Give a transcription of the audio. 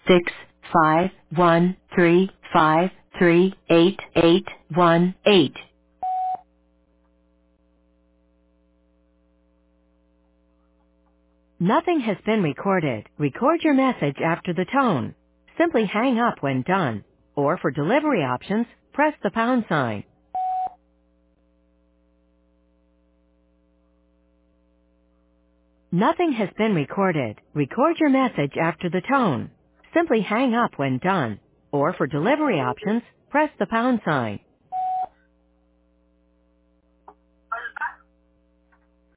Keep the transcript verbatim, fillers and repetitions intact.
six five one three five three eight eight one eight. Nothing has been recorded. Record your message after the tone. Simply hang up when done. Or for delivery options, press the pound sign. Nothing has been recorded. Record your message after the tone. Simply hang up when done. Or for delivery options, press the pound sign.